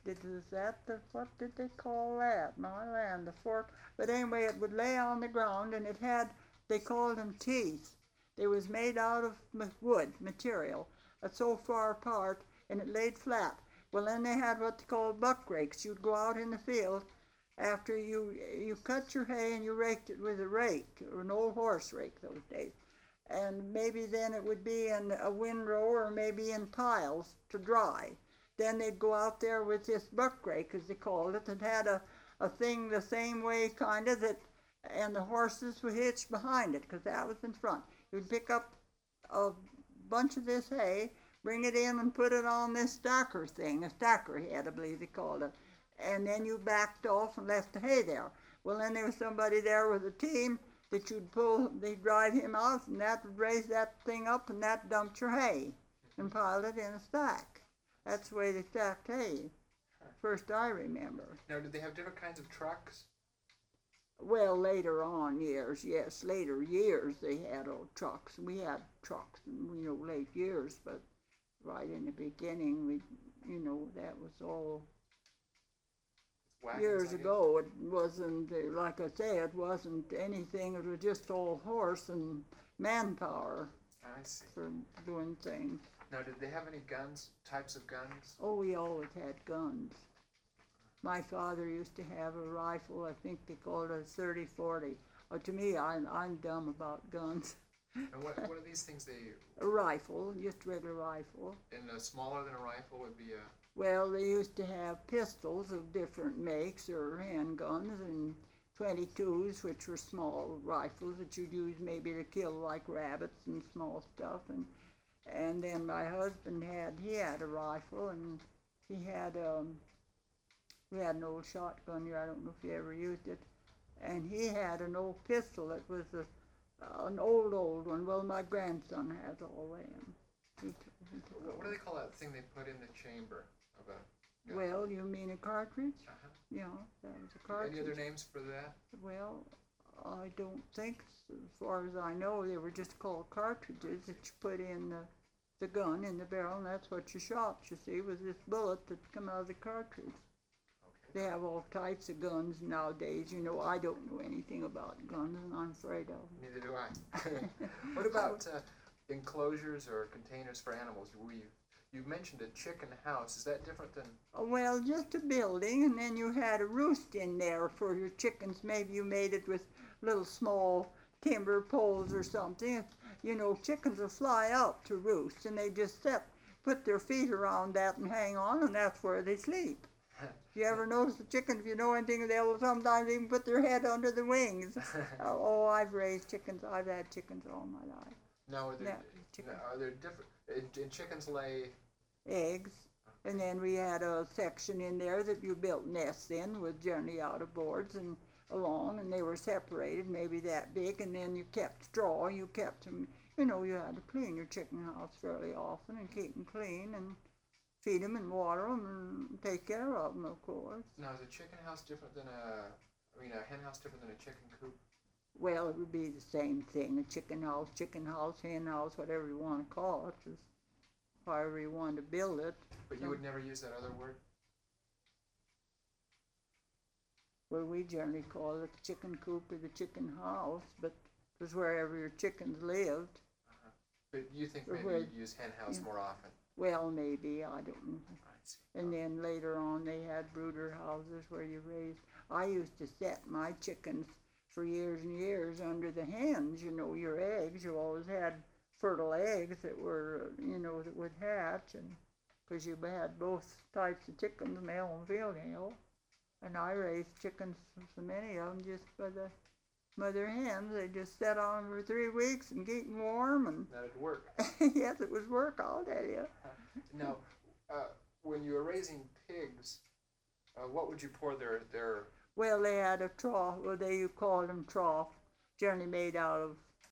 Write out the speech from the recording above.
what did they call that? My land, the fork. But anyway, it would lay on the ground, and it had, they called them teeth. They was made out of wood material, so far apart, and it laid flat. Well, then they had what they called buck rakes. You'd go out in the field after you cut your hay and you raked it with a rake, or an old horse rake those days. And maybe then it would be in a windrow or maybe in piles to dry. Then they'd go out there with this buck rake, as they called it, that had a thing the same way kind of that, and the horses were hitched behind it because that was in front. You'd pick up a bunch of this hay, bring it in and put it on this stacker thing, a stacker head, I believe they called it. And then you backed off and left the hay there. Well, then there was somebody there with a team that you'd pull, they'd drive him out, and that would raise that thing up, and that dumped your hay and piled it in a stack. That's the way they stacked hay, first I remember. Now, did they have different kinds of trucks? Well, later on years, yes, later years they had old trucks. We had trucks in, late years, but right in the beginning, that was all years ago. It wasn't, like I say, it wasn't anything. It was just all horse and manpower for doing things. Now, did they have any guns, types of guns? Oh, we always had guns. My father used to have a rifle. I think they called it a 30-40. To me, I'm dumb about guns. And what are these things A rifle, just a regular rifle. And smaller than a rifle would be a... Well, they used to have pistols of different makes, or handguns, and 22s, which were small rifles that you'd use maybe to kill like rabbits and small stuff. And then my husband had a rifle, and he had an old shotgun here. I don't know if he ever used it. And he had an old pistol that was an old one. Well, my grandson has all them. What do they call that thing they put in the chamber of a gun? Well, you mean a cartridge? Uh-huh. Yeah, that was a cartridge. Any other names for that? Well, I don't think, as far as I know, they were just called cartridges that you put in the gun in the barrel, and that's what you shot, you see, was this bullet that come out of the cartridge. They have all types of guns nowadays. I don't know anything about guns, and I'm afraid of them. Neither do I. What about enclosures or containers for animals? You mentioned a chicken house. Is that different than... Well, just a building, and then you had a roost in there for your chickens. Maybe you made it with little small timber poles or something. Chickens will fly out to roost, and they just put their feet around that and hang on, and that's where they sleep. If you ever notice the chickens, if you know anything, they'll sometimes even put their head under the wings. I've raised chickens. I've had chickens all my life. Now, are there different... And chickens lay... eggs. And then we had a section in there that you built nests in with generally out of boards and along, and they were separated, maybe that big, and then you kept straw. You kept them, you had to clean your chicken house fairly often and keep them clean and feed them and water them and take care of them, of course. Now, is a chicken house different than a hen house different than a chicken coop? Well, it would be the same thing, a chicken house, hen house, whatever you want to call it, just however you want to build it. But you would never use that other word? Well, we generally call it the chicken coop or the chicken house, but it was wherever your chickens lived. Uh-huh. But you think maybe you'd use hen house more often? Well, maybe, I don't know. I see. And then later on they had brooder houses where you raised. I used to set my chickens for years and years under the hens. Your eggs, you always had fertile eggs that were, that would hatch, and because you had both types of chickens, male and female. And I raised chickens, so many of them, just by the mother hens. They just sat on them for 3 weeks and keep them warm. And that'd work. Yes, it was work, I'll tell you. Now, when you were raising pigs, what would you pour their... Well, they had a trough. Well, you called them trough, generally made out of